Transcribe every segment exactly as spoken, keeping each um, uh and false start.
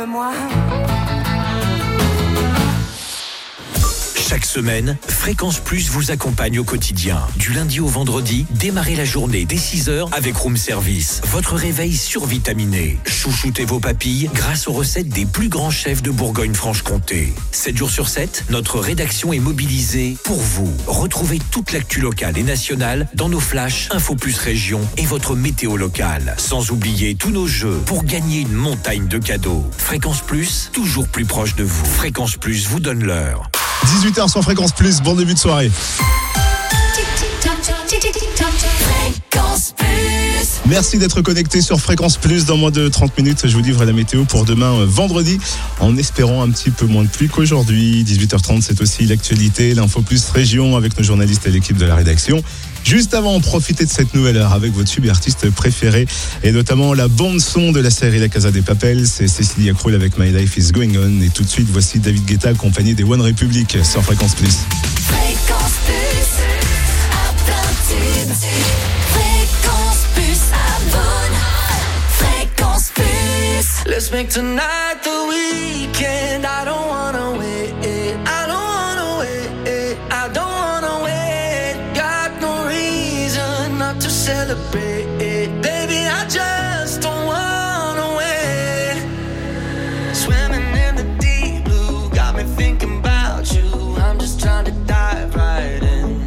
aime-moi. Chaque semaine, Fréquence Plus vous accompagne au quotidien. Du lundi au vendredi, démarrez la journée dès six heures avec Room Service. Votre réveil survitaminé. Chouchoutez vos papilles grâce aux recettes des plus grands chefs de Bourgogne-Franche-Comté. sept jours sur sept, notre rédaction est mobilisée pour vous. Retrouvez toute l'actu locale et nationale dans nos flashs Info Plus Région et votre météo locale. Sans oublier tous nos jeux pour gagner une montagne de cadeaux. Fréquence Plus, toujours plus proche de vous. Fréquence Plus vous donne l'heure. dix-huit heures sur Fréquence Plus, bon début de soirée. Merci d'être connecté sur Fréquence Plus. Dans moins de trente minutes, je vous livre la météo pour demain vendredi, en espérant un petit peu moins de pluie qu'aujourd'hui. dix-huit heures trente, c'est aussi l'actualité, l'Info Plus Région avec nos journalistes et l'équipe de la rédaction. Juste avant, profitez de cette nouvelle heure avec votre tube artiste préféré et notamment la bande-son de la série La Casa des Papel. C'est Cécilia Krull avec My Life is Going On. Et tout de suite, voici David Guetta accompagné des One Republic sur Fréquence Plus. Fréquence Plus, à plein tube. Fréquence Plus, abonne. Fréquence Plus. Let's make tonight the weekend. I don't wanna wait. I don't wanna wait. I don't wanna wait. Got no reason not to celebrate. Baby, I just don't wanna wait. Swimming in the deep blue got me thinking about you. I'm just trying to dive right in.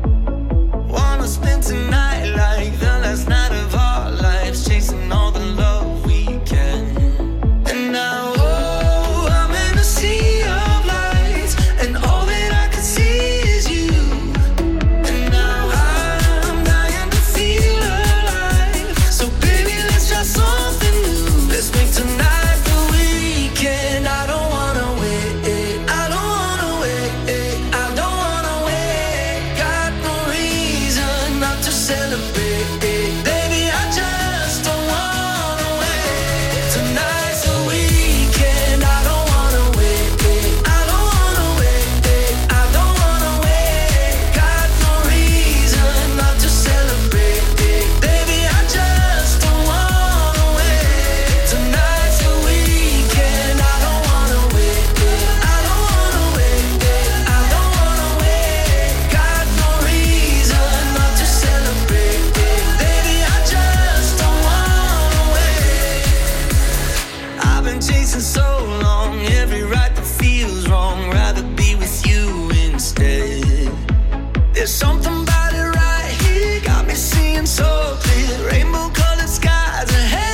Wanna spend tonight like the last night of our lives, chasing all the love we can. And now, oh, I'm in a sea of lights, and all that I can see is you. And now I'm dying to feel alive. So baby, let's try something new. Let's make tonight the weekend. I don't wanna wait. I don't wanna wait. I don't wanna wait. Got no reason not to celebrate. Baby, I just don't wanna wait. Tonight's the weekend. I don't wanna wait. I don't wanna wait. I don't wanna wait. Got no reason not to celebrate. Baby, I just don't wanna wait. Tonight's the weekend. I don't wanna wait. I don't wanna wait. I don't wanna wait. Got no reason not to celebrate. Baby, I just don't wanna wait. I've been chasing so long, every right that feels wrong. Rather be with you instead. There's something about it right here, got me seeing so clear. Rainbow colored skies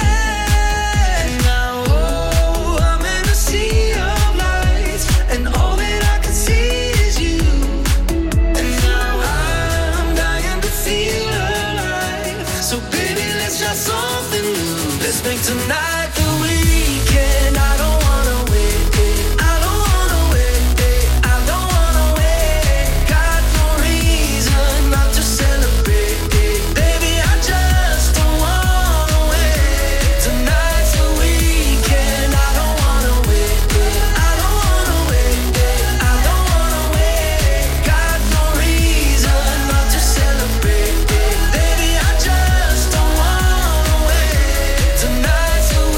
ahead. Now, oh, I'm in a sea of lights, and all that I can see is you. And now I'm dying to feel alive. So baby, let's try something new. Let's make tonight the weekend. I don't wanna wait. I don't wanna wait. I don't wanna wait. Got no reason not to celebrate. Baby, I just don't wanna wait. Tonight's the weekend. I don't wanna wait. I don't wanna wait. I don't wanna wait. Got no reason not to celebrate. Baby, I just don't wanna wait. Tonight's the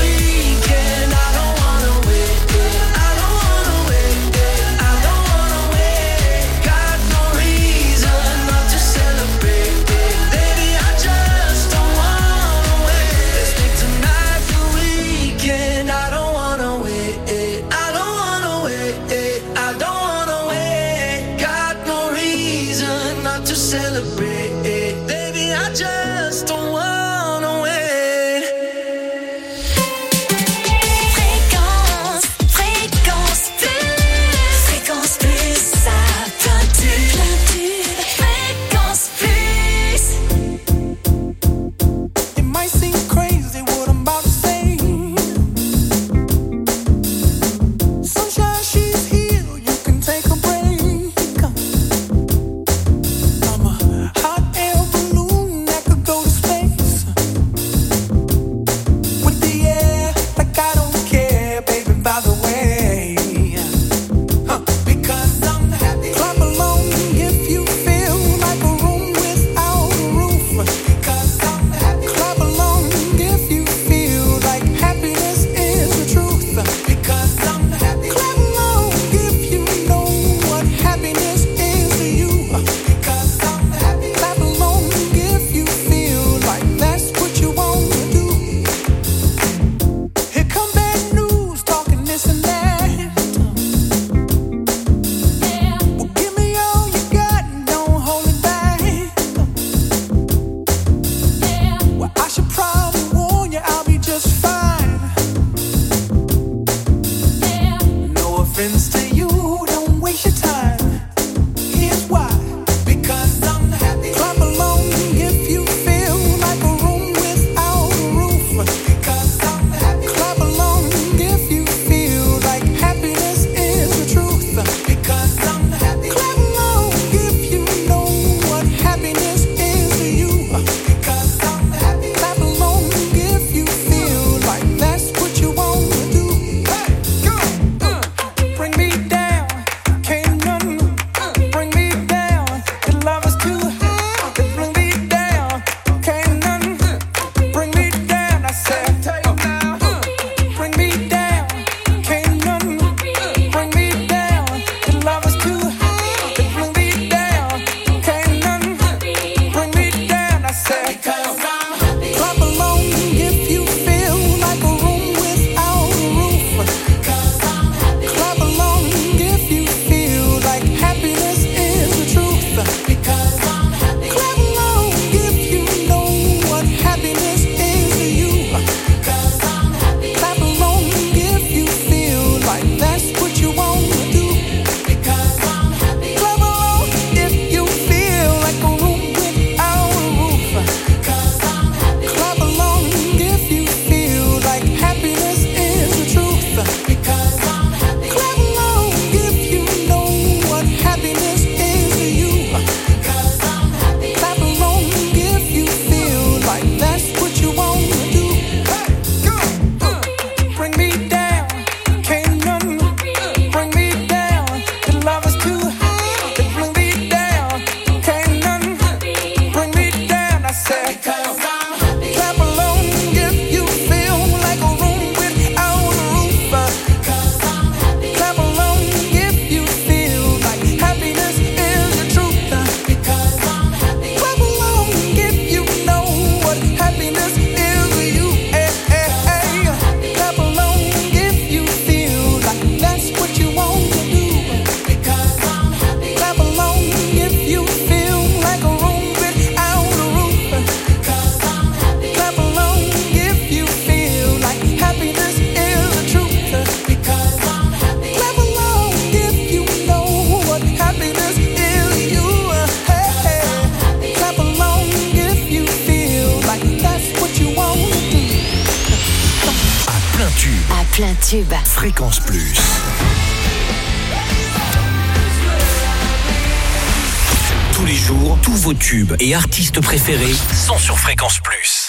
plein tube. Fréquence Plus. Tous les jours, tous vos tubes et artistes préférés sont sur Fréquence Plus.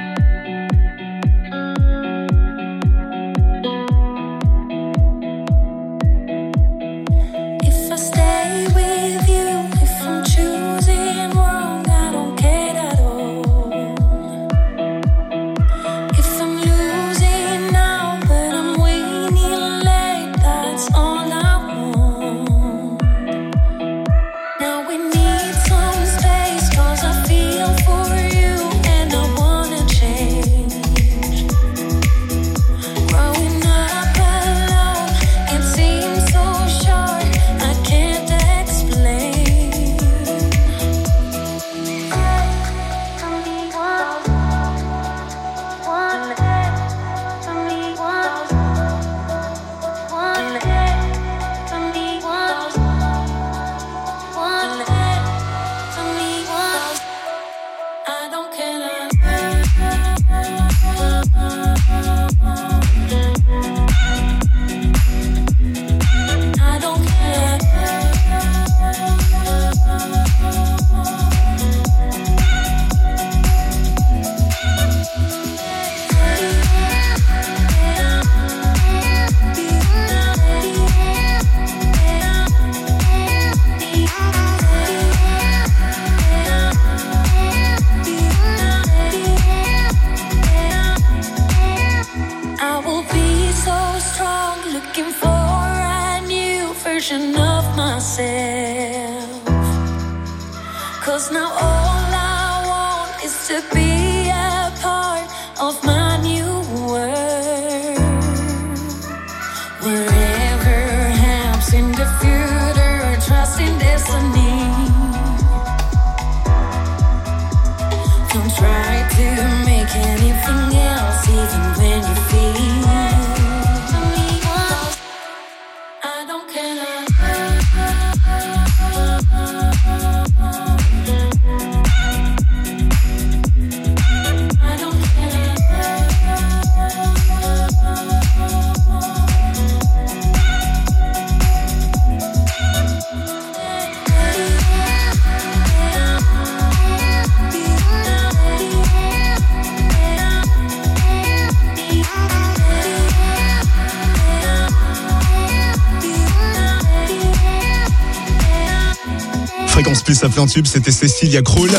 Fréquence Plus à plein tube, c'était Cécilia Krull.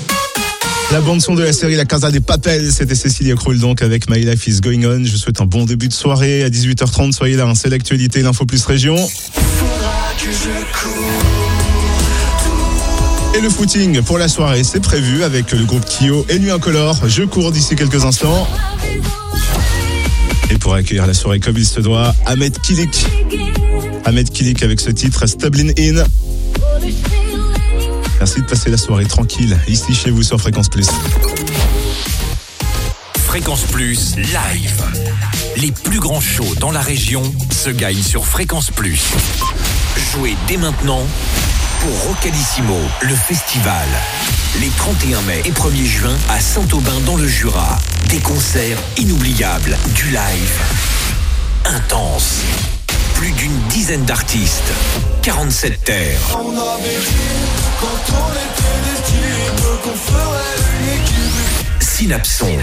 La bande-son de la série La Casa des Papel, c'était Cécilia Krull donc avec My Life is Going On. Je vous souhaite un bon début de soirée à dix-huit heures trente. Soyez là, hein, c'est l'actualité, l'info plus région. Et le footing pour la soirée, c'est prévu avec le groupe Kyo et Nuit Incolore. Je cours d'ici quelques instants. Et pour accueillir la soirée comme il se doit, Ahmed Kilik. Ahmed Kilik avec ce titre, Stublin In. Merci de passer la soirée tranquille ici chez vous sur Fréquence Plus. Fréquence Plus live. Les plus grands shows dans la région se gagnent sur Fréquence Plus. Jouez dès maintenant pour Rocalissimo, le festival. Les trente et un mai et premier juin à Saint-Aubin dans le Jura. Des concerts inoubliables, du live intense. Plus d'une dizaine d'artistes, quarante-sept terres. On avait dit quand on était des types qu'on ferait une équipe. Synapson.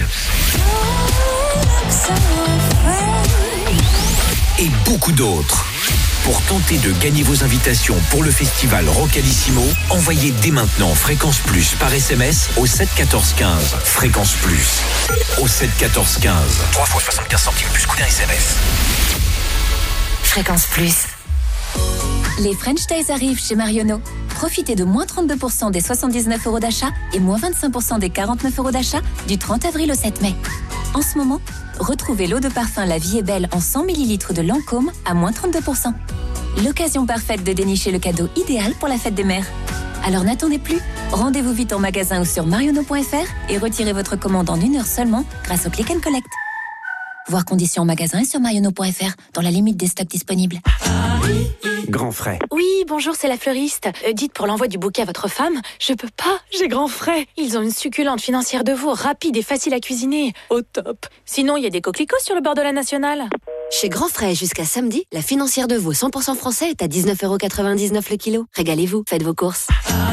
Et beaucoup d'autres. Pour tenter de gagner vos invitations pour le festival Rocalissimo, envoyez dès maintenant Fréquence Plus par S M S au sept quatorze quinze. Fréquence Plus au sept quatorze quinze. trois fois soixante-quinze centimes plus coût d'un S M S. Fréquence Plus. Les French Days arrivent chez Marionneau. Profitez de moins trente-deux pour cent des soixante-dix-neuf euros d'achat et moins vingt-cinq pour cent des quarante-neuf euros d'achat du trente avril au sept mai. En ce moment, retrouvez l'eau de parfum La Vie est Belle en cent millilitres de Lancôme à moins trente-deux pour cent. L'occasion parfaite de dénicher le cadeau idéal pour la fête des mères. Alors n'attendez plus, rendez-vous vite en magasin ou sur marionneau point f r et retirez votre commande en une heure seulement grâce au Click and Collect. Voir conditions en magasin et sur marionneau point f r dans la limite des stocks disponibles. Grand frais. Oui, bonjour, c'est la fleuriste. Euh, dites pour l'envoi du bouquet à votre femme, je peux pas, j'ai grand frais. Ils ont une succulente financière de veau, rapide et facile à cuisiner. Au top. Sinon, il y a des coquelicots sur le bord de la nationale. Chez Grand Frais, jusqu'à samedi, la financière de veau cent pour cent français est à dix-neuf euros quatre-vingt-dix-neuf le kilo. Régalez-vous, faites vos courses.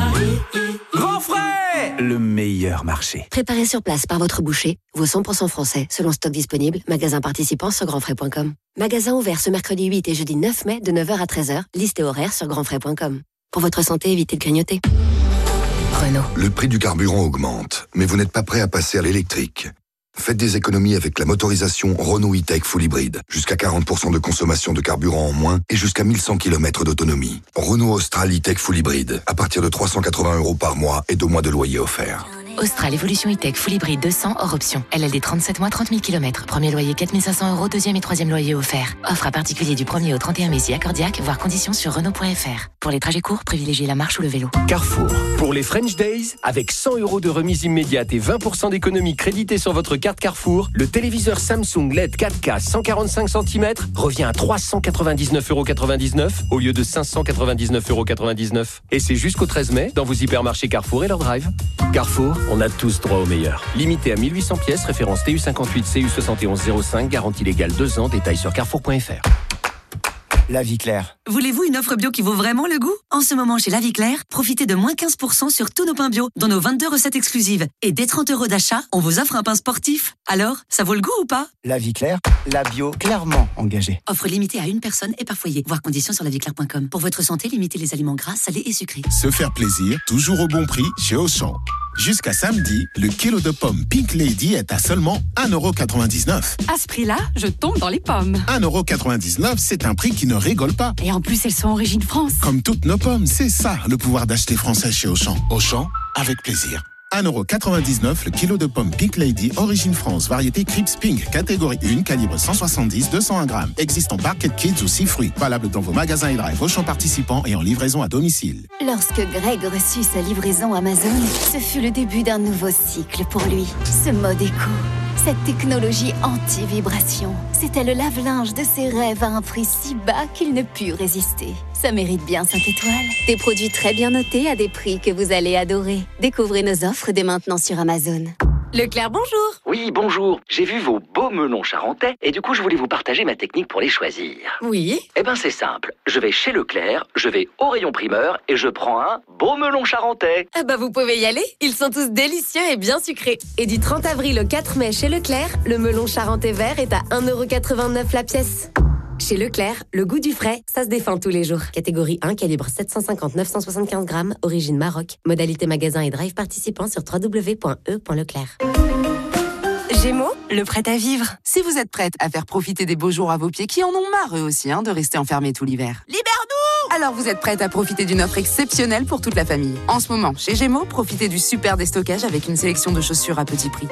Grand Frais, le meilleur marché. Préparé sur place par votre boucher, veau cent pour cent français, selon stock disponible, magasin participant sur grand frais point com. Magasin ouvert ce mercredi huit et jeudi neuf mai de neuf heures à treize heures. Liste et horaire sur grand frais point com. Pour votre santé, évitez de grignoter. Renault. Le prix du carburant augmente, mais vous n'êtes pas prêt à passer à l'électrique. Faites des économies avec la motorisation Renault E-Tech Full Hybrid. Jusqu'à quarante pour cent de consommation de carburant en moins et jusqu'à mille cent kilomètres d'autonomie. Renault Austral E-Tech Full Hybrid. À partir de trois cent quatre-vingts euros par mois et deux mois de loyer offert. Austral Evolution E-Tech Full Hybrid deux cents hors option. L L D trente-sept mois, trente mille kilomètres. Premier loyer quatre mille cinq cents euros, deuxième et troisième loyer offert. Offre à particulier du premier au trente et un mai si accordiaque, voire conditions sur Renault point F R. Pour les trajets courts, privilégiez la marche ou le vélo. Carrefour, pour les French Days, avec cent euros de remise immédiate et vingt pour cent d'économie créditée sur votre carte Carrefour, le téléviseur Samsung L E D quatre K cent quarante-cinq centimètres revient à trois cent quatre-vingt-dix-neuf euros quatre-vingt-dix-neuf au lieu de cinq cent quatre-vingt-dix-neuf euros quatre-vingt-dix-neuf. Et c'est jusqu'au treize mai dans vos hypermarchés Carrefour et leur drive. Carrefour, on a tous droit au meilleur. Limité à mille huit cents pièces, référence T U cinquante-huit C U soixante et onze zéro cinq, garantie légale deux ans, détails sur carrefour point F R. La Vie Claire. Voulez-vous une offre bio qui vaut vraiment le goût ? En ce moment, chez La Vie Claire, profitez de moins quinze pour cent sur tous nos pains bio, dont nos vingt-deux recettes exclusives. Et dès trente euros d'achat, on vous offre un pain sportif. Alors, ça vaut le goût ou pas ? La Vie Claire, la bio clairement engagée. Offre limitée à une personne et par foyer. Voir conditions sur la vie claire point com. Pour votre santé, limitez les aliments gras, salés et sucrés. Se faire plaisir, toujours au bon prix chez Auchan. Jusqu'à samedi, le kilo de pommes Pink Lady est à seulement un euro quatre-vingt-dix-neuf. À ce prix-là, je tombe dans les pommes. un euro quatre-vingt-dix-neuf, c'est un prix qui ne rigole pas. Et en plus, elles sont origine France. Comme toutes nos pommes, c'est ça le pouvoir d'acheter français chez Auchan. Auchan, avec plaisir. un euro quatre-vingt-dix-neuf le kilo de pommes Pink Lady, origine France, variété Crips Pink, catégorie un, calibre cent soixante-dix, deux cent un grammes. Existe en Barquette Kids ou six fruits. Valable dans vos magasins et drive Auchan participants et en livraison à domicile. Lorsque Greg reçut sa livraison Amazon, ce fut le début d'un nouveau cycle pour lui. Ce mode éco, cette technologie anti-vibration, c'était le lave-linge de ses rêves à un prix si bas qu'il ne put résister. Ça mérite bien cinq étoiles. Des produits très bien notés à des prix que vous allez adorer. Découvrez nos offres dès maintenant sur Amazon. Leclerc, bonjour. Oui, bonjour. J'ai vu vos beaux melons charentais et du coup, je voulais vous partager ma technique pour les choisir. Oui. Eh ben, c'est simple. Je vais chez Leclerc, je vais au rayon primeur et je prends un beau melon charentais. Ah bah, vous pouvez y aller. Ils sont tous délicieux et bien sucrés. Et du trente avril au quatre mai chez Leclerc, le melon charentais vert est à un euro quatre-vingt-neuf la pièce. Chez Leclerc, le goût du frais, ça se défend tous les jours. Catégorie un, calibre sept cent cinquante à neuf cent soixante-quinze grammes, origine Maroc. Modalité magasin et drive participant sur w w w point e point leclerc. Gémeaux, le prêt à vivre. Si vous êtes prête à faire profiter des beaux jours à vos pieds, qui en ont marre eux aussi hein, de rester enfermés tout l'hiver. Libère-nous! Alors vous êtes prête à profiter d'une offre exceptionnelle pour toute la famille. En ce moment, chez Gémeaux, profitez du super déstockage avec une sélection de chaussures à petit prix.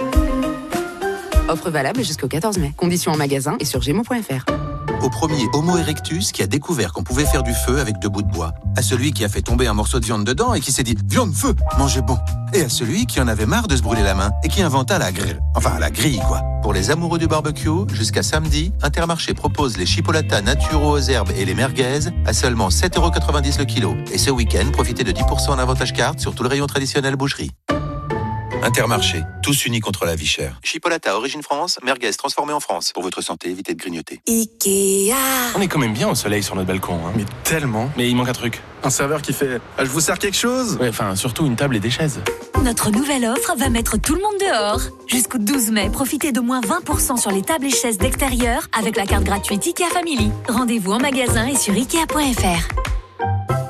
Offre valable jusqu'au quatorze mai. Conditions en magasin et sur gémeaux point f r. Au premier Homo erectus qui a découvert qu'on pouvait faire du feu avec deux bouts de bois. À celui qui a fait tomber un morceau de viande dedans et qui s'est dit « Viande, feu, mangez bon !» Et à celui qui en avait marre de se brûler la main et qui inventa la grille. Enfin, la grille, quoi. Pour les amoureux du barbecue, jusqu'à samedi, Intermarché propose les chipolatas naturaux aux herbes et les merguez à seulement sept euros quatre-vingt-dix le kilo. Et ce week-end, profitez de dix pour cent en avantage carte sur tout le rayon traditionnel boucherie. Intermarché, tous unis contre la vie chère. Chipolata, origine France, merguez transformée en France. Pour votre santé, évitez de grignoter. Ikea. On est quand même bien au soleil sur notre balcon. Hein. Mais tellement. Mais il manque un truc. Un serveur qui fait « Je vous sers quelque chose ?» Ouais, enfin, surtout une table et des chaises. Notre nouvelle offre va mettre tout le monde dehors. Jusqu'au douze mai, profitez de moins vingt pour cent sur les tables et chaises d'extérieur avec la carte gratuite Ikea Family. Rendez-vous en magasin et sur ikea point f r.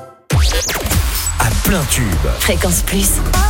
À plein tube. Fréquence Plus.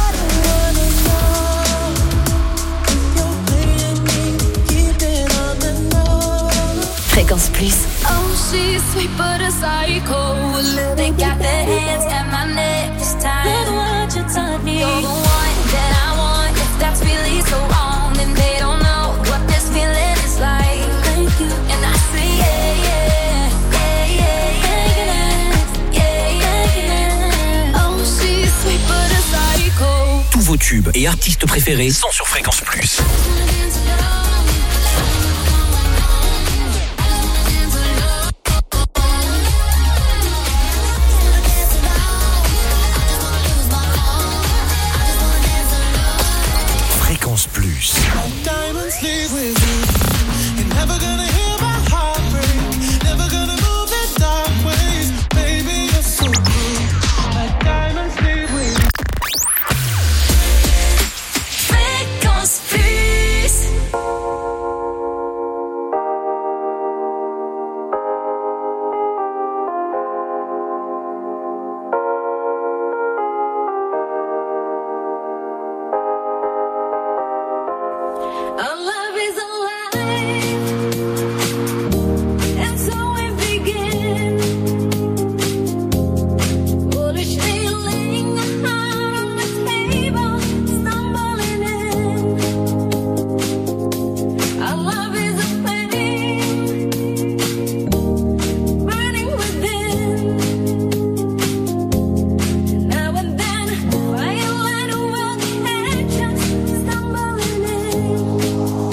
Fréquence Plus. Oh, she's sweet but a psycho. They got their hands at my neck this time. You're the one you taught me. You're the one that I want. If that's really so wrong, then they don't know what this feeling is like. Thank you. And I say yeah, yeah, yeah, yeah, yeah, yeah, yeah, yeah. Oh, she's sweet but a psycho. Tous vos tubes et artistes préférés sont sur Fréquence Plus. Plus. Now and then, while you let a world head just stumbling in.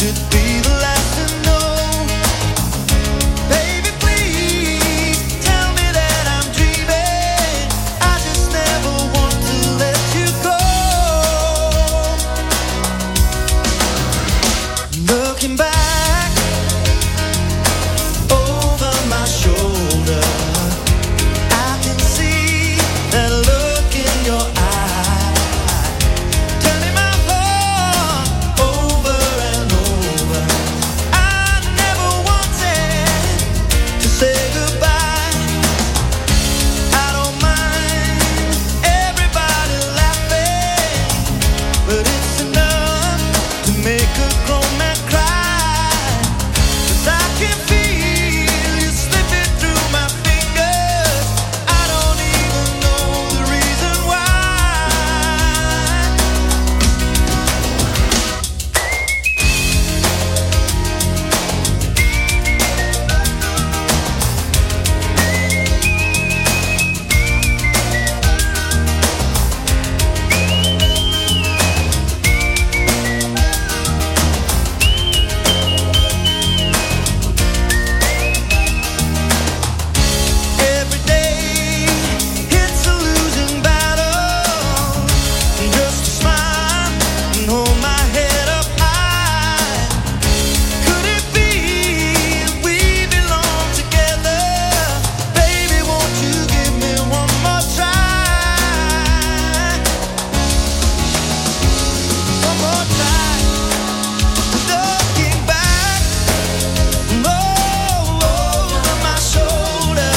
should be the last to know. Baby, please tell me that I'm dreaming. I just never want to let you go. Looking back over my shoulder, I can see that look in your eye, turning my heart over and over. I never wanted to say goodbye. I don't mind everybody laughing, but it's enough to make a grown man cry. 'Cause I can feel you slipping through my fingers. I don't even know the reason why. Every day it's a losing battle. Just to smile and hold my head up high. Could it be we belong together? Baby, won't you give me one more try? One more try. Looking back over my shoulder,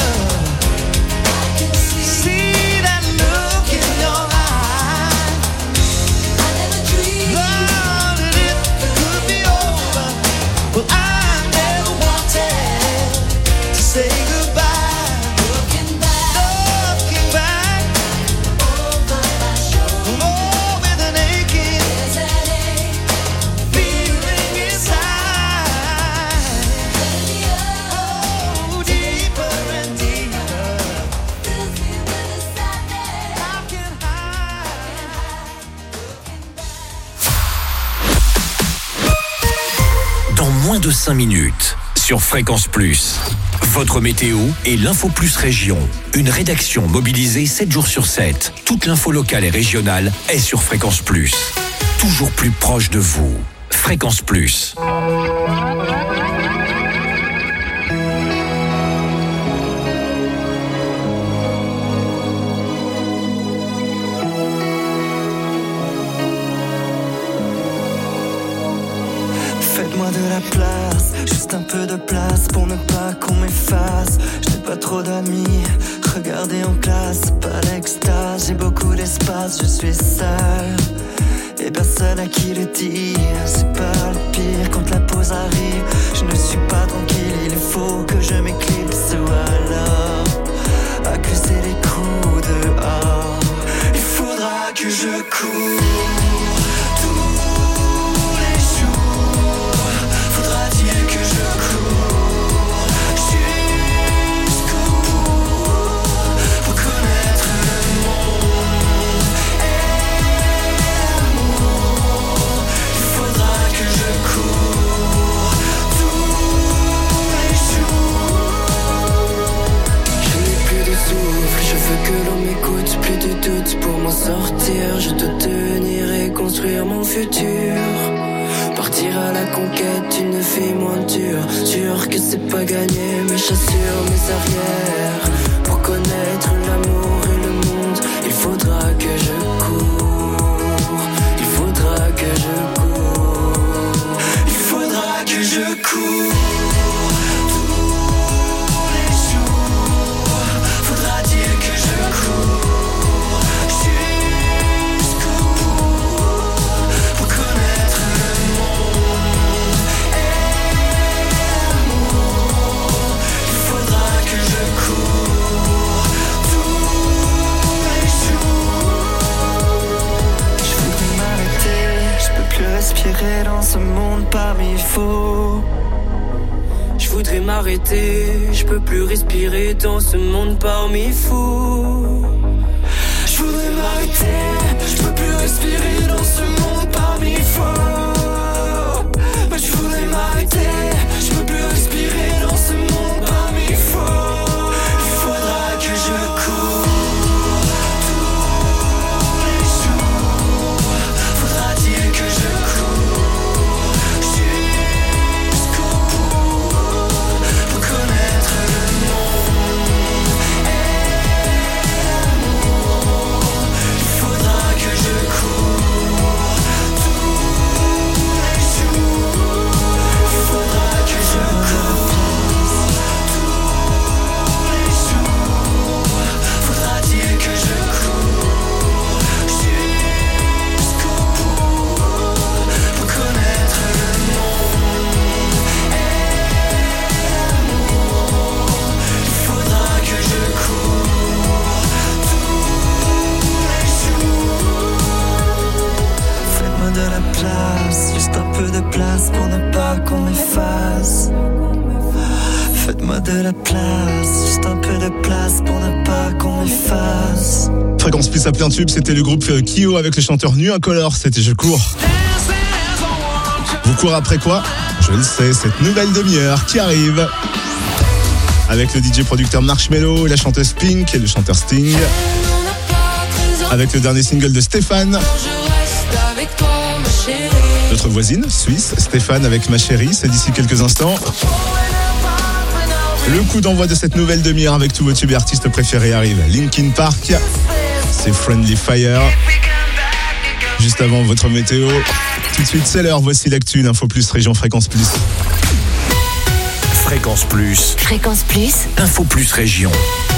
see that look in your eye. I never dreamed that it could be over. Well, I never wanted to say goodbye. Looking back, looking back over my shoulder, oh, with an aching feeling inside. Oh, deeper and deeper. How can I? Dans moins de cinq minutes, sur Fréquence Plus, votre météo et l'Info Plus Région. Une rédaction mobilisée sept jours sur sept. Toute l'info locale et régionale est sur Fréquence Plus. Toujours plus proche de vous. Fréquence Plus. Faites-moi de la place, juste un peu de place pour ne pas qu'on m'efface. Je n'ai pas trop d'amis, regardez en classe, pas l'extase. J'ai beaucoup d'espace, je suis seul et personne à qui le dire. C'est pas le pire quand la pause arrive. Je ne suis pas tranquille, il faut que je m'éclipse ou alors accuser les coups dehors. Il faudra que je cours tous les jours. Faudra-t-il que je cours jusqu'au bout pour connaître le monde et l'amour. Il faudra que je cours tous les jours. Je n'ai plus de souffle, je veux que l'on m'écoute, plus de doute pour m'en sortir. Je dois tenir et construire mon futur. Partir à la conquête d'une vie moins dure. Sûr que c'est pas gagné, mais j'assure mes arrières. Pour connaître l'amour et le monde, il faudra que je cours. Il faudra que je cours. Il faudra que je cours tous les jours. Faudra-t-il que je cours jusqu'au bout pour connaître le monde et l'amour. Il faudra que je cours tous les jours. Je voudrais m'arrêter, je peux plus respirer dans ce monde parmi faux. Je voudrais m'arrêter, je peux plus respirer dans ce monde parmi fous. Je voudrais m'arrêter, je peux plus respirer dans ce monde parmi fous. Mais je voudrais pas qu'on m'efface. Faites-moi de la place, juste un peu de place pour ne pas qu'on m'efface. Fréquence Plus à plein tube, c'était le groupe Kyo avec le chanteur Nu Incolore, c'était Je cours. Vous courez après quoi ? Je le sais, cette nouvelle demi-heure qui arrive. Avec le D J producteur Marshmello, la chanteuse Pink et le chanteur Sting. Avec le dernier single de Stéphane. Notre voisine, suisse, Stéphane avec Ma Chérie, c'est d'ici quelques instants. Le coup d'envoi de cette nouvelle demi-heure avec tous vos tubes et artistes préférés arrive. Linkin Park, c'est Friendly Fire. Juste avant votre météo. Tout de suite, c'est l'heure. Voici l'actu d'Info Plus Région Fréquence Plus. Fréquence Plus. Fréquence Plus. Info Plus Région.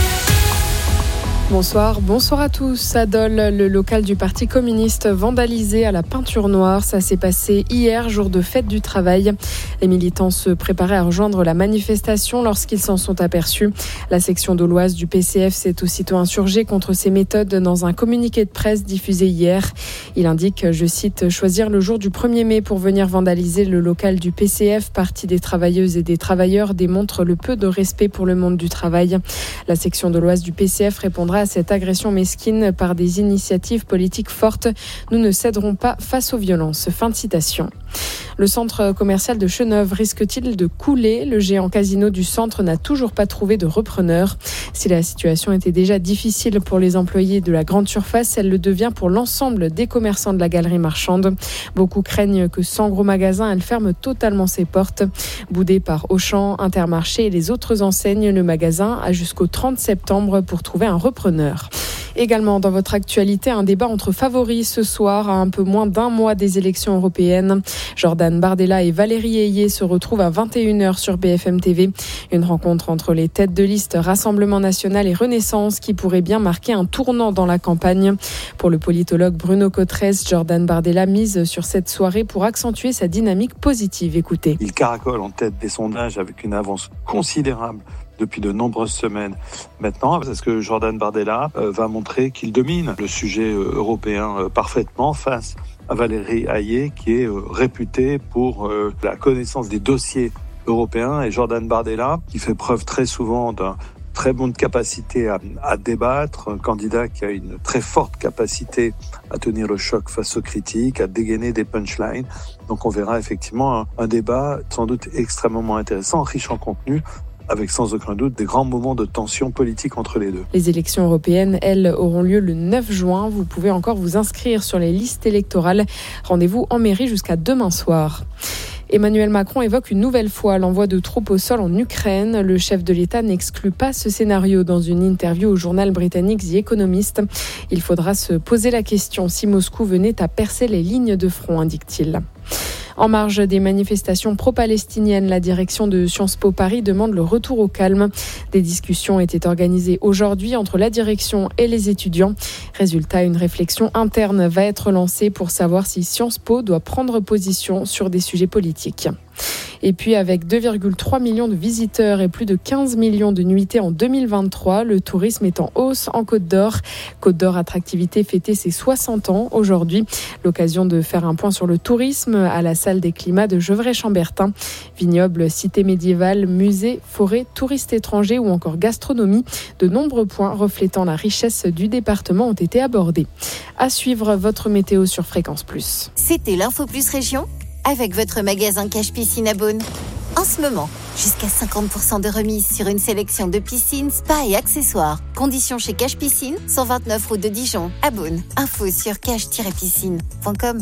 Bonsoir, bonsoir à tous. À Dole, le local du Parti communiste vandalisé à la peinture noire. Ça s'est passé hier, jour de fête du travail. Les militants se préparaient à rejoindre la manifestation lorsqu'ils s'en sont aperçus. La section doloise du P C F s'est aussitôt insurgée contre ces méthodes dans un communiqué de presse diffusé hier. Il indique, je cite, « Choisir le jour du premier mai pour venir vandaliser le local du P C F, Parti des travailleuses et des travailleurs, démontre le peu de respect pour le monde du travail. » La section doloise du P C F répondra à cette agression mesquine par des initiatives politiques fortes. Nous ne céderons pas face aux violences. Fin de citation. Le centre commercial de Cheneuve risque-t-il de couler ? Le géant casino du centre n'a toujours pas trouvé de repreneur. Si la situation était déjà difficile pour les employés de la grande surface, elle le devient pour l'ensemble des commerçants de la galerie marchande. Beaucoup craignent que sans gros magasins, elle ferme totalement ses portes. Boudé par Auchan, Intermarché et les autres enseignes, le magasin a jusqu'au trente septembre pour trouver un repreneur. Également dans votre actualité, un débat entre favoris ce soir, à un peu moins d'un mois des élections européennes. Jordan Bardella et Valérie Ayé se retrouvent à vingt et une heures sur B F M T V. Une rencontre entre les têtes de liste Rassemblement National et Renaissance qui pourrait bien marquer un tournant dans la campagne. Pour le politologue Bruno Cotrez, Jordan Bardella mise sur cette soirée pour accentuer sa dynamique positive. Écoutez. Il caracole en tête des sondages avec une avance considérable depuis de nombreuses semaines. Maintenant, est-ce que Jordan Bardella euh, va montrer qu'il domine le sujet euh, européen euh, parfaitement face à Valérie Ayé, qui est euh, réputée pour euh, la connaissance des dossiers européens, et Jordan Bardella, qui fait preuve très souvent d'un très bonne capacité à, à débattre, un candidat qui a une très forte capacité à tenir le choc face aux critiques, à dégainer des punchlines. Donc on verra effectivement un, un débat sans doute extrêmement intéressant, riche en contenu, avec sans aucun doute des grands moments de tension politique entre les deux. Les élections européennes, elles, auront lieu le neuf juin. Vous pouvez encore vous inscrire sur les listes électorales. Rendez-vous en mairie jusqu'à demain soir. Emmanuel Macron évoque une nouvelle fois l'envoi de troupes au sol en Ukraine. Le chef de l'État n'exclut pas ce scénario dans une interview au journal britannique The Economist. Il faudra se poser la question si Moscou venait à percer les lignes de front, indique-t-il. En marge des manifestations pro-palestiniennes, la direction de Sciences Po Paris demande le retour au calme. Des discussions étaient organisées aujourd'hui entre la direction et les étudiants. Résultat, une réflexion interne va être lancée pour savoir si Sciences Po doit prendre position sur des sujets politiques. Et puis avec deux virgule trois millions de visiteurs et plus de quinze millions de nuitées en deux mille vingt-trois, le tourisme est en hausse en Côte d'Or. Côte d'Or Attractivité fêtait ses soixante ans aujourd'hui. L'occasion de faire un point sur le tourisme à la salle des climats de Gevrey-Chambertin. Vignobles, cités médiévales, musées, forêts, touristes étrangers ou encore gastronomie. De nombreux points reflétant la richesse du département ont été abordés. À suivre votre météo sur Fréquence Plus. C'était l'Info Plus Région avec votre magasin Cache Piscine à Beaune. En ce moment, jusqu'à cinquante pour cent de remise sur une sélection de piscines, spas et accessoires. Conditions chez Cache Piscine, cent vingt-neuf route de Dijon, à Beaune. Info sur cache tiret piscine point com.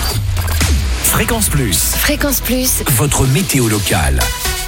Fréquence Plus. Fréquence Plus. Votre météo locale.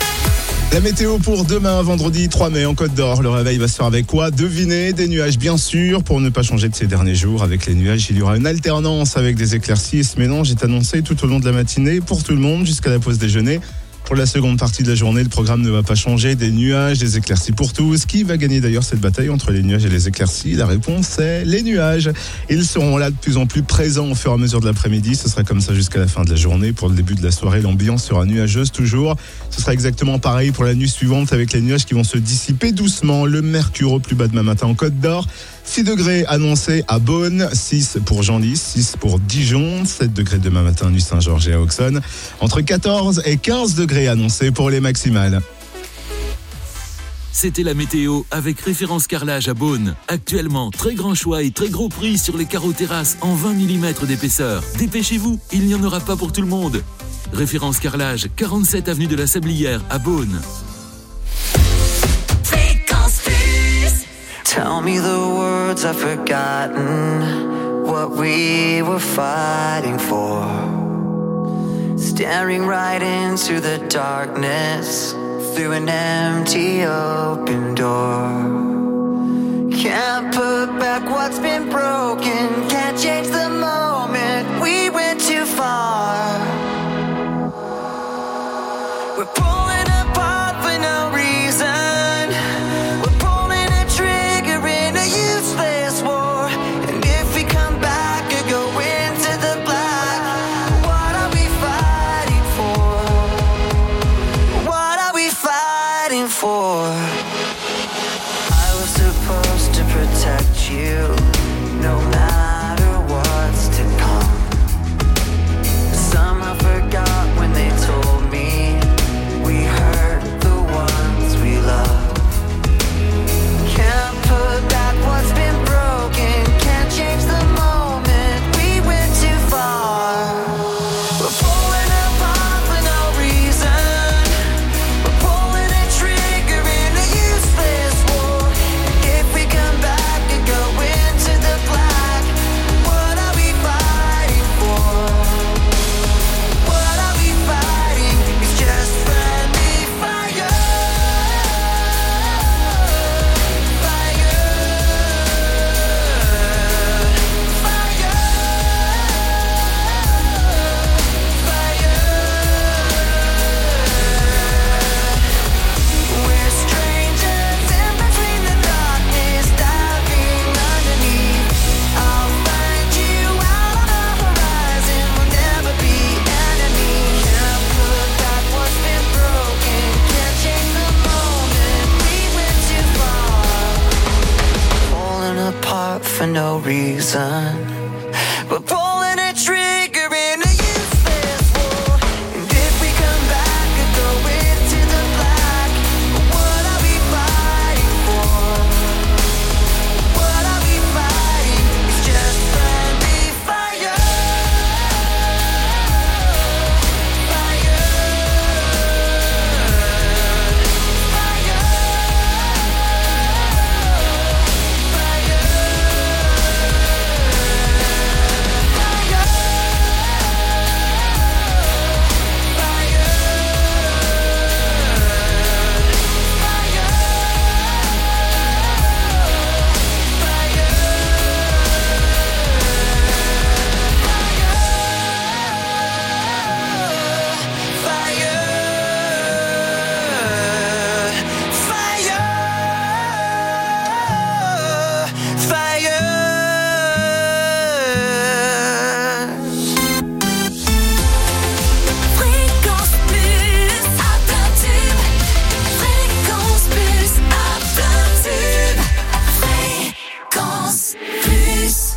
La météo pour demain, vendredi trois mai en Côte d'Or. Le réveil va se faire avec quoi ? Devinez, des nuages bien sûr, pour ne pas changer de ces derniers jours. Avec les nuages, il y aura une alternance avec des éclaircies et ce mélange est annoncé tout au long de la matinée pour tout le monde jusqu'à la pause déjeuner. Pour la seconde partie de la journée, le programme ne va pas changer. Des nuages, des éclaircies pour tous. Qui va gagner d'ailleurs cette bataille entre les nuages et les éclaircies ? La réponse est les nuages. Ils seront là de plus en plus présents au fur et à mesure de l'après-midi. Ce sera comme ça jusqu'à la fin de la journée. Pour le début de la soirée, l'ambiance sera nuageuse toujours. Ce sera exactement pareil pour la nuit suivante avec les nuages qui vont se dissiper doucement. Le mercure au plus bas demain matin en Côte d'Or. six degrés annoncés à Beaune, six pour Genlis, six pour Dijon, sept degrés demain matin à Nuit-Saint-Georges et à Auxonne. Entre quatorze et quinze degrés annoncés pour les maximales. C'était la météo avec Référence Carrelage à Beaune. Actuellement, très grand choix et très gros prix sur les carreaux terrasses en vingt millimètres d'épaisseur. Dépêchez-vous, il n'y en aura pas pour tout le monde. Référence Carrelage, quarante-sept avenue de la Sablière à Beaune. Tell me the words I've forgotten, what we were fighting for. Staring right into the darkness, through an empty open door. Can't put back what's been broken, can't change the moment, we went too far. We're pulling apart for no reason, we're pulling a trigger in a useless war. And if we come back and go into the black, what are we fighting for? What are we fighting for? I was supposed to protect you, no matter what's to come. Somehow forgot when they told me we hurt the ones we love. Can't put back what's been broken, can't change the moment, we went too far. We're pulling apart for no reason, we're pulling a trigger in a useless war. If we come back and go into the black, what are we fighting for? What are we fighting? It's just friendly fire. We're strangers in between the darkness, diving underneath. I'll find you out on the horizon, we'll never be enemies. Can't put back what's been broken, can't change the moment, we went too far. Falling apart for no reason, we're pulling a trigger in a useless war. And if we come back and go into the black, what are we fighting for? What are we fighting? It's just friendly fire. Fréquence plus à plein tube, fréquence plus à plein tube, fréquence plus.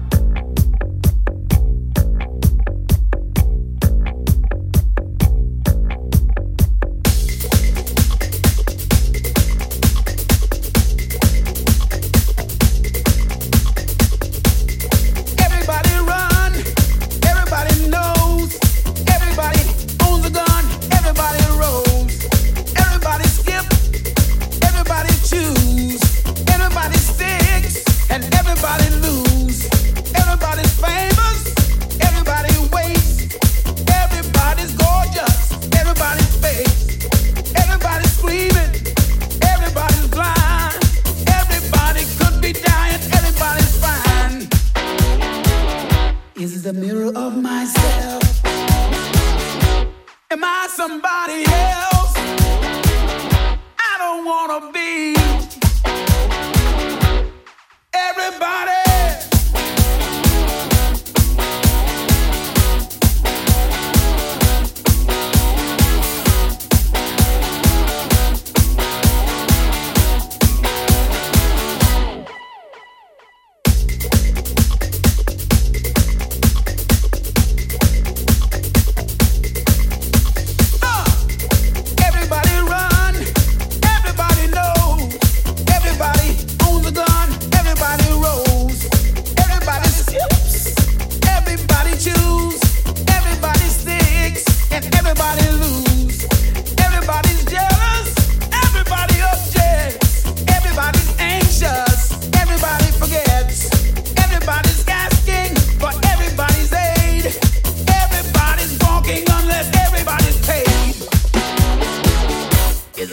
Everybody run, everybody knows, everybody owns a gun, everybody rolls, everybody skip, everybody choose, everybody sticks, and everybody lose. Everybody's famous, everybody waits, everybody's gorgeous, everybody's fake, everybody's screaming, everybody's blind, everybody could be dying, everybody's fine. Is the mirror of myself? Am I somebody else? I don't wanna be. Everybody.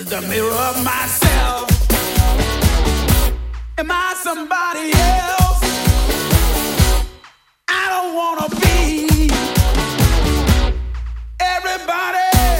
is the mirror of myself. Am I somebody else? I don't wanna be everybody.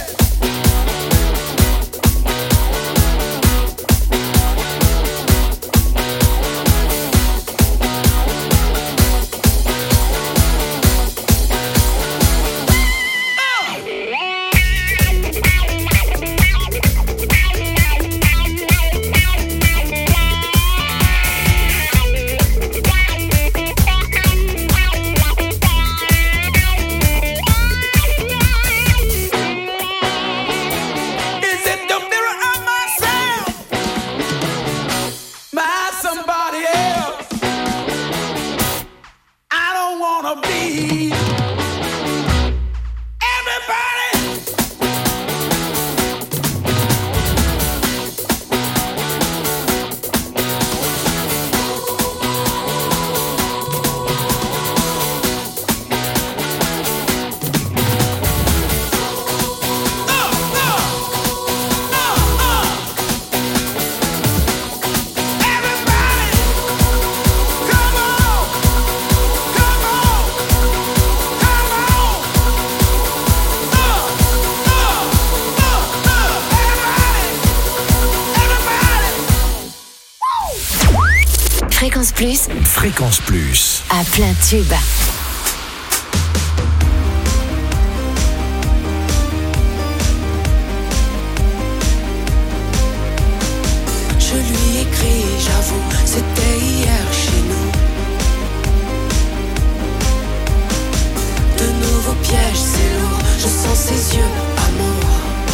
Fréquence Plus. Fréquence Plus. À plein tube. Je lui écris, j'avoue, c'était hier chez nous. De nouveaux pièges, c'est lourd, je sens ses yeux, amour.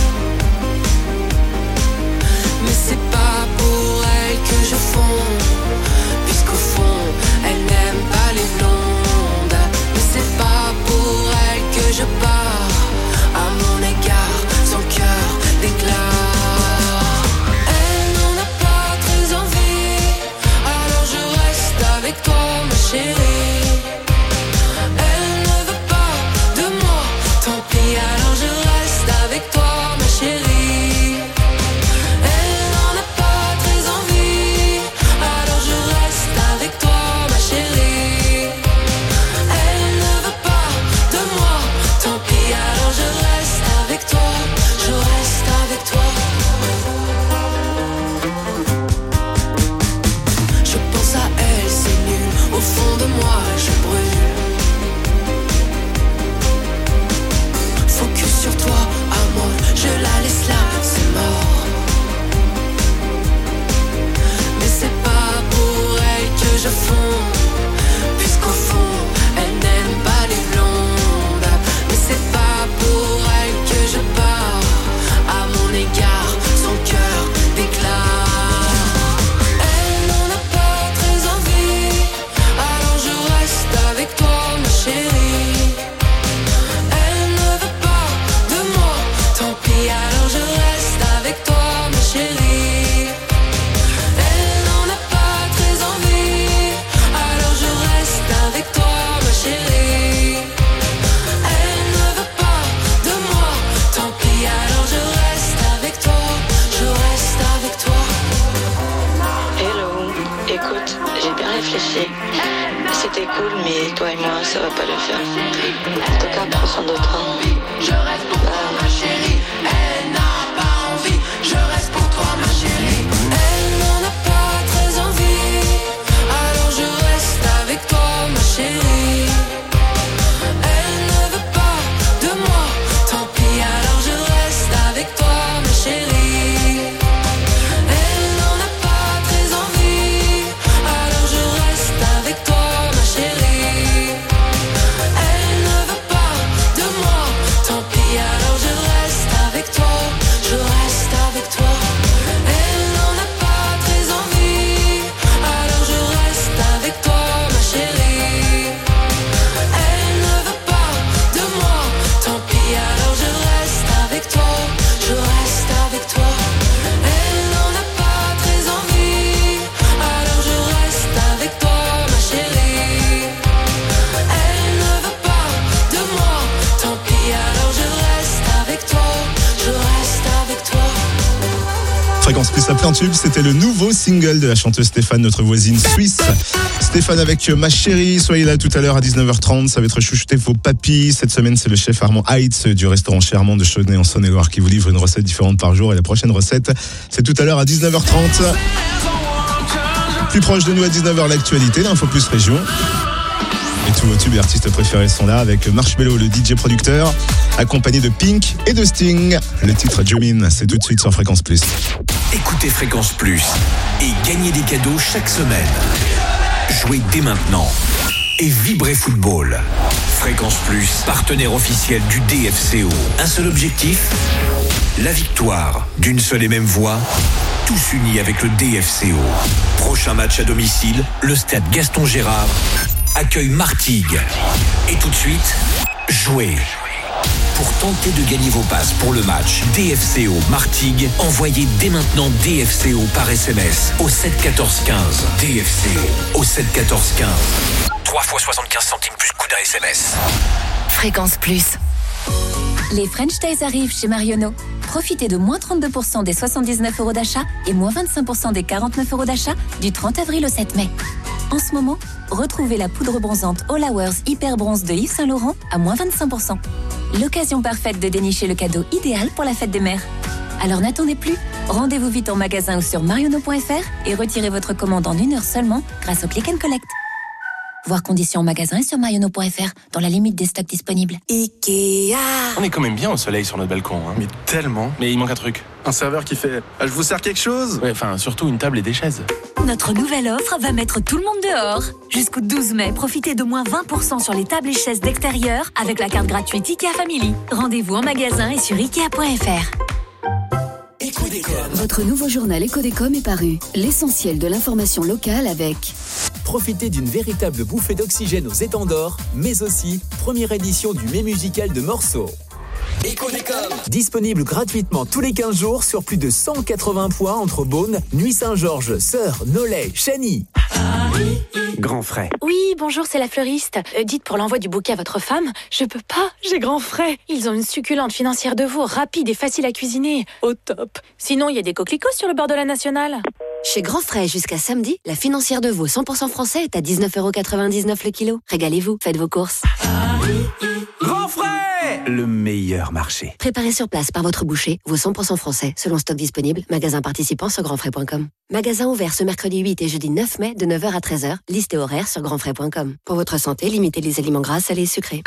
Mais c'est pas pour elle que je fonds, puisqu'au fond, elle n'aime pas les blondes. Mais c'est pas pour elle que je pars, à mon égard, son cœur déclare. Elle n'en a pas très envie, alors je reste avec toi, ma chérie. Elle ne veut pas de moi, tant pis, alors je reste avec toi, ma chérie. Elle n'en a pas très envie, alors je reste avec toi, ma chérie. Elle ne veut pas de moi, tant pis, alors je reste avec toi, je reste avec toi. Je pense à elle, c'est nul, au fond de moi je brûle. Focus sur toi, amour, je la laisse là, c'est mort. Mais c'est pas pour elle que je fonds, puisqu'au fond, elle n'aime pas les blondes. Mais c'est pas pour elle que je pars, à mon égard, son cœur déclare. Elle n'en a pas très envie, alors je reste avec toi, ma chérie. Elle ne veut pas de moi, tant pis, alors je reste avec toi, ma chérie. Elle n'en a pas très envie, alors je reste avec toi, ma chérie. Elle ne veut pas de moi, tant pis, alors je reste avec toi, je reste avec toi. Hello, écoute, j'ai bien réfléchi. C'était cool, mais toi et moi, ça va pas le faire. En tout cas, prends soin de toi. Je reste pour toi, ma chérie. Elle n'a pas envie, je reste pour toi, ma chérie. Elle n'en a pas très envie, alors je reste avec toi, ma chérie. Elle ne veut pas de moi, tant pis, alors je reste avec toi, ma chérie. Elle n'en a pas très envie, alors je reste avec toi, ma chérie. Elle ne veut pas de moi, tant pis, alors je reste Fréquence Plus à plein tube, c'était le nouveau single de la chanteuse Stéphane, notre voisine suisse. Stéphane avec Ma Chérie, soyez là tout à l'heure à dix-neuf heures trente, ça va être chouchouter vos papilles. Cette semaine, c'est le chef Armand Heitz du restaurant Chez Armand de Chaudenay en Saône-et-Loire qui vous livre une recette différente par jour. Et la prochaine recette, c'est tout à l'heure à dix-neuf heures trente. Plus proche de nous à dix-neuf heures, l'actualité, l'Info Plus Région. Et tous vos tubes et artistes préférés sont là avec Marshmello, le D J producteur, accompagné de Pink et de Sting. Le titre Jumin, c'est tout de suite sur Fréquence Plus. Écoutez Fréquence Plus et gagnez des cadeaux chaque semaine. Jouez dès maintenant et vibrez football. Fréquence Plus, partenaire officiel du D F C O. Un seul objectif, la victoire. D'une seule et même voix, tous unis avec le D F C O. Prochain match à domicile, le stade Gaston Gérard accueille Martigues. Et tout de suite, jouez. Pour tenter de gagner vos passes pour le match D F C O Martigues, envoyez dès maintenant D F C O par S M S au sept quatorze quinze. D F C O au sept quatorze quinze. trois fois soixante-quinze centimes plus coût d'un S M S. Fréquence Plus. Les French Days arrivent chez Marionneau. Profitez de moins trente-deux pour cent des soixante-dix-neuf euros d'achat et moins vingt-cinq pour cent des quarante-neuf euros d'achat du trente avril au sept mai. En ce moment, retrouvez la poudre bronzante All Hours Hyper Bronze de Yves Saint Laurent à moins vingt-cinq pour cent. L'occasion parfaite de dénicher le cadeau idéal pour la fête des mères. Alors n'attendez plus, rendez-vous vite en magasin ou sur marionneau point f r et retirez votre commande en une heure seulement grâce au Click and Collect. Voir conditions en magasin et sur marionneau point f r dans la limite des stocks disponibles. Ikea. On est quand même bien au soleil sur notre balcon. Hein. Mais tellement. Mais il manque un truc. Un serveur qui fait ah, « Je vous sers quelque chose ?» Ouais, enfin, surtout une table et des chaises. Notre nouvelle offre va mettre tout le monde dehors. Jusqu'au douze mai, profitez de moins vingt pour cent sur les tables et chaises d'extérieur avec la carte gratuite Ikea Family. Rendez-vous en magasin et sur ikea point f r. Votre nouveau journal Éco-Décom est paru. L'essentiel de l'information locale avec... Profitez d'une véritable bouffée d'oxygène aux étangs d'Or, mais aussi première édition du Mai musical de Morceau. Éco-Décom. Disponible gratuitement tous les quinze jours sur plus de cent quatre-vingts points entre Beaune, Nuit-Saint-Georges, Sœur, Nolay, Chagny. Grand frais. Oui, bonjour, c'est la fleuriste. Euh, dites pour l'envoi du bouquet à votre femme, je peux pas, j'ai grand frais. Ils ont une succulente financière de veau, rapide et facile à cuisiner. Au top. Sinon, il y a des coquelicots sur le bord de la Nationale. Chez Grand Frais, jusqu'à samedi, la financière de veau cent pour cent français est à dix-neuf euros quatre-vingt-dix-neuf le kilo. Régalez-vous, faites vos courses. Grand frais, le meilleur marché. Préparé sur place par votre boucher, veau cent pour cent français, selon stock disponible, magasin participant sur grand frais point com. Magasin ouvert ce mercredi huit et jeudi neuf mai de neuf heures à treize heures. Liste et horaire sur grand frais point com. Pour votre santé, limitez les aliments gras, salés et sucrés.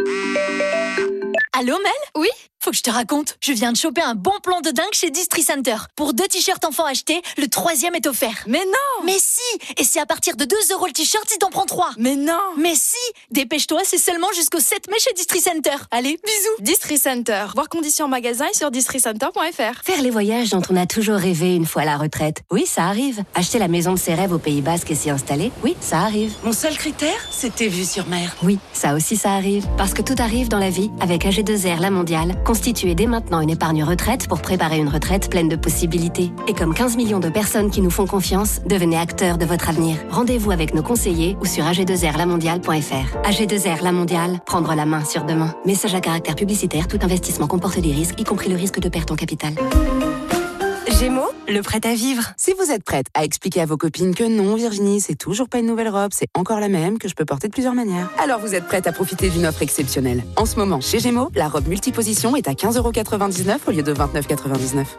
Allô Mel ? Oui ? Faut que je te raconte. Je viens de choper un bon plan de dingue chez Distri Center. Pour deux t-shirts enfants achetés, le troisième est offert. Mais non ! Mais si ! Et c'est à partir de deux euros le t-shirt si t'en prends trois. Mais non ! Mais si ! Dépêche-toi, c'est seulement jusqu'au sept mai chez Distri Center. Allez, bisous. Distri Center. Voir conditions en magasin et sur distri center point f r. Faire les voyages dont on a toujours rêvé une fois à la retraite. Oui, ça arrive. Acheter la maison de ses rêves au Pays Basque et s'y installer. Oui, ça arrive. Mon seul critère, c'était vue sur mer. Oui, ça aussi ça arrive. Parce que tout arrive dans la vie avec A G deux R La Mondiale. Constituez dès maintenant une épargne retraite pour préparer une retraite pleine de possibilités. Et comme quinze millions de personnes qui nous font confiance, devenez acteurs de votre avenir. Rendez-vous avec nos conseillers ou sur a g deux r la mondiale point f r. A G deux R La Mondiale, prendre la main sur demain. Message à caractère publicitaire, tout investissement comporte des risques, y compris le risque de perte en capital. Gémeaux, le prêt à vivre. Si vous êtes prête à expliquer à vos copines que non, Virginie, c'est toujours pas une nouvelle robe, c'est encore la même, que je peux porter de plusieurs manières, alors vous êtes prête à profiter d'une offre exceptionnelle. En ce moment, chez Gémeaux, la robe multiposition est à quinze euros quatre-vingt-dix-neuf au lieu de vingt-neuf euros quatre-vingt-dix-neuf.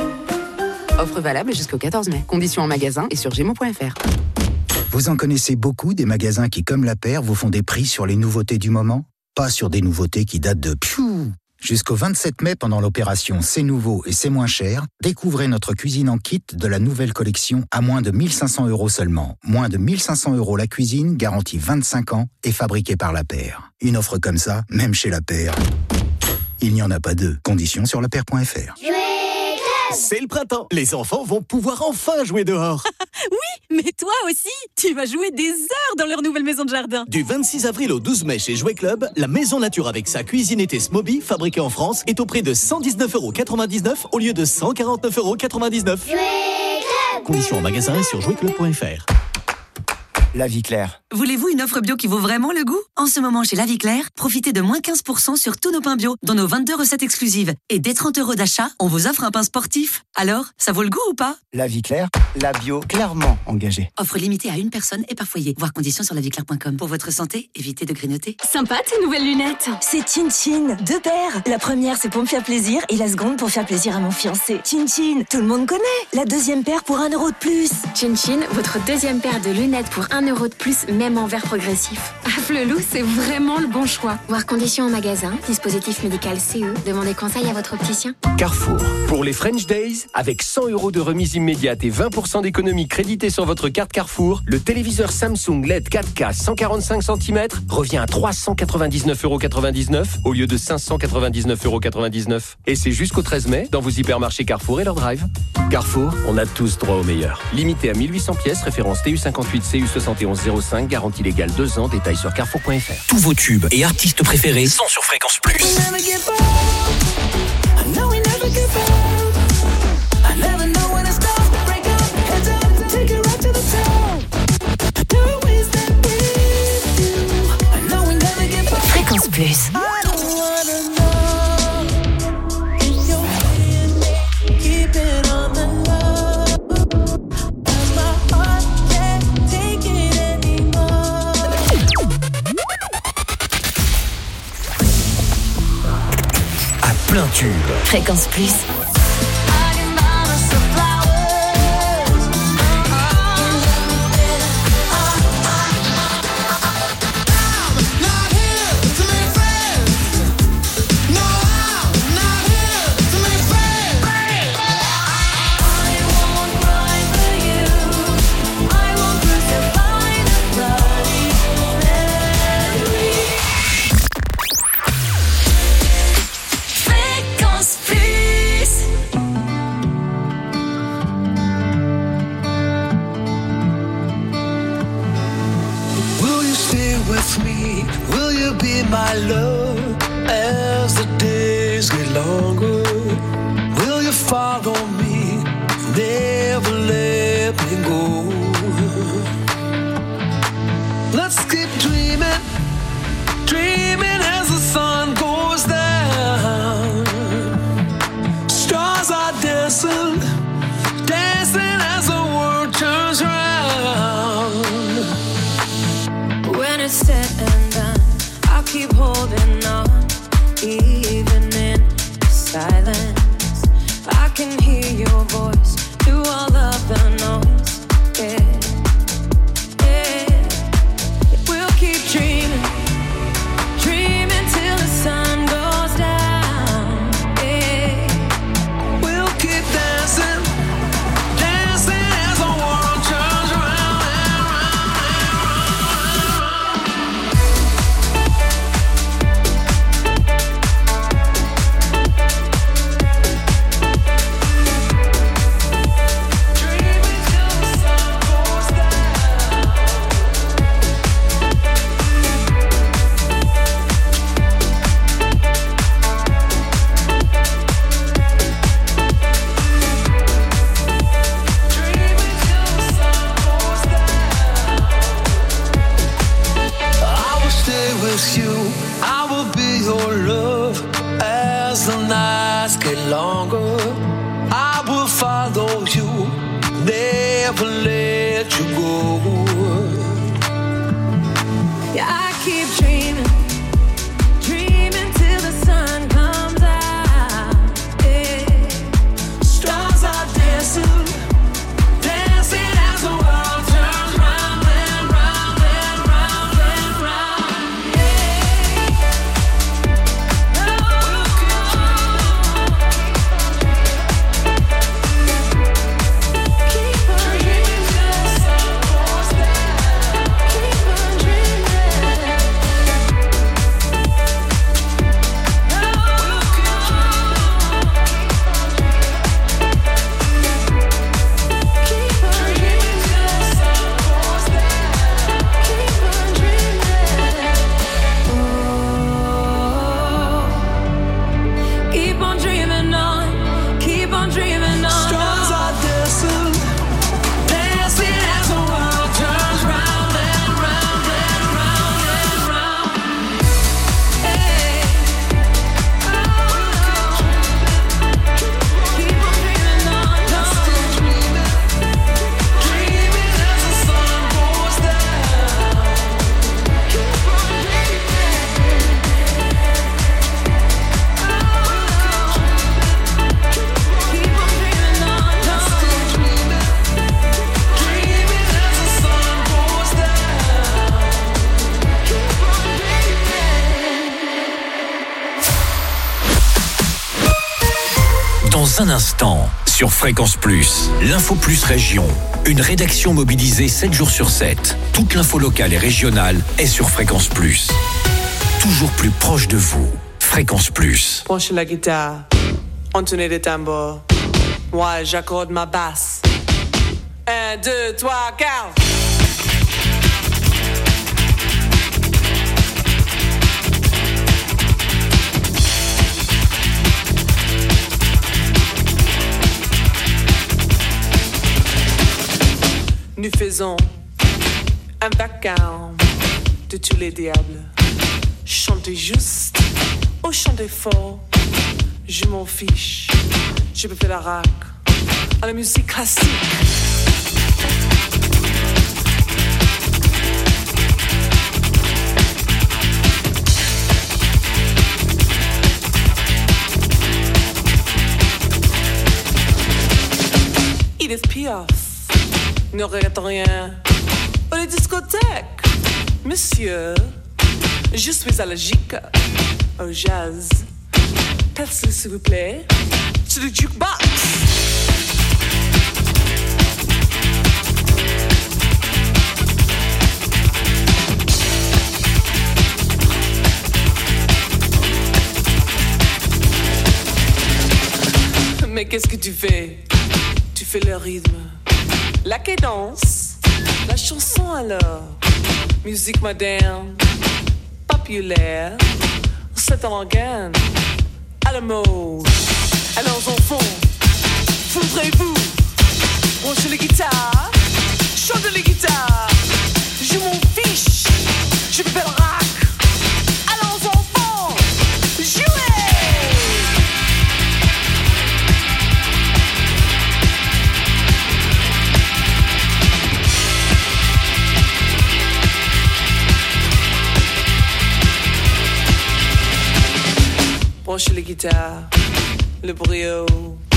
Offre valable jusqu'au quatorze mai. Conditions en magasin et sur gémeaux point f r. Vous en connaissez beaucoup des magasins qui, comme la paire, vous font des prix sur les nouveautés du moment ? Pas sur des nouveautés qui datent de piou. Jusqu'au vingt-sept mai, pendant l'opération C'est nouveau et c'est moins cher, découvrez notre cuisine en kit de la nouvelle collection à moins de mille cinq cents euros seulement. Moins de mille cinq cents euros la cuisine, garantie vingt-cinq ans et fabriquée par la paire. Une offre comme ça, même chez la paire, il n'y en a pas deux. Conditions sur la paire point f r. C'est le printemps. Les enfants vont pouvoir enfin jouer dehors. Oui, mais toi aussi, tu vas jouer des heures dans leur nouvelle maison de jardin. Du vingt-six avril au douze mai chez Jouet Club, la maison nature avec sa cuisine été Smoby, fabriquée en France, est au prix de cent dix-neuf euros quatre-vingt-dix-neuf au lieu de cent quarante-neuf euros quatre-vingt-dix-neuf. Conditions en magasin et sur jouet club point f r. La Vie Claire. Voulez-vous une offre bio qui vaut vraiment le goût? En ce moment, chez La Vie Claire, profitez de moins quinze pour cent sur tous nos pains bio, dans nos vingt-deux recettes exclusives. Et dès trente euros d'achat, on vous offre un pain sportif. Alors, ça vaut le goût ou pas? La Vie Claire, la bio clairement engagée. Offre limitée à une personne et par foyer. Voir conditions sur la vie claire point com. Pour votre santé, évitez de grignoter. Sympa tes nouvelles lunettes. C'est Chin Chin, deux paires. La première c'est pour me faire plaisir et la seconde pour faire plaisir à mon fiancé. Chin Chin, tout le monde connaît. La deuxième paire pour un euro de plus. Chin Chin, votre deuxième paire de lunettes pour un euro de plus, même en verre progressif. Ah, Flelou, c'est vraiment le bon choix. Voir conditions en magasin, dispositif médical C E. Demandez conseil à votre opticien. Carrefour. Pour les French Days, avec cent euros de remise immédiate et vingt pour cent d'économie créditée sur votre carte Carrefour, le téléviseur Samsung L E D quatre K cent quarante-cinq centimètres revient à trois cent quatre-vingt-dix-neuf euros quatre-vingt-dix-neuf au lieu de cinq cent quatre-vingt-dix-neuf euros quatre-vingt-dix-neuf. Et c'est jusqu'au treize mai dans vos hypermarchés Carrefour et leur drive. Carrefour, on a tous droit au meilleur. Limité à mille huit cents pièces, référence T U cinquante-huit C U soixante et onze zéro cinq, garantie légale deux ans, détails sur carrefour point f r. Tous vos tubes et artistes préférés sont sur Fréquence Plus. Fréquence Plus. Plein tube. Fréquence Plus. My love, as the days get longer, will you follow me, never let me go? Let's keep dreaming, dreaming as the sun goes down. Stars are dancing, dancing as the world turns round. When it's said and done, keep holding on, even in silence. I can hear your voice through all of the noise. Yeah, yeah. We'll keep dreaming, dreaming till the sun goes down. Yeah, we'll keep dancing, dancing as the world turns round and round and round. Longer, I will follow you, never let you go. Yeah, I keep dreaming, dreaming till the sun comes out. Yeah. Stars are dancing, dancing as the world turns round and round and round and round. Yeah. Oh, keep on dreaming. Dans un instant, sur Fréquence Plus, l'Info Plus Région. Une rédaction mobilisée sept jours sur sept. Toute l'info locale et régionale est sur Fréquence Plus. Toujours plus proche de vous. Fréquence Plus. Branchez la guitare, entonez les tambours. Moi, j'accorde ma basse. Un, deux, trois, quatre. Nous faisons un vacarme de tous les diables. Chantez juste ou chantez fort, je m'en fiche. Je peux faire la rac à la musique classique. Edith Piaf ne regrette rien. Ou les discothèques, monsieur, je suis allergique au jazz. Passez s'il vous plaît to the jukebox. Mais qu'est-ce que tu fais? Tu fais le rythme, la cadence, la chanson alors. Musique moderne, populaire, c'est un organe à la mode. Alors enfants, voudrez-vous branchez les guitares, chantez les guitares. Je m'en fiche, je fais le rock. Alors enfants, jouez. Branchez les guitares, le brio.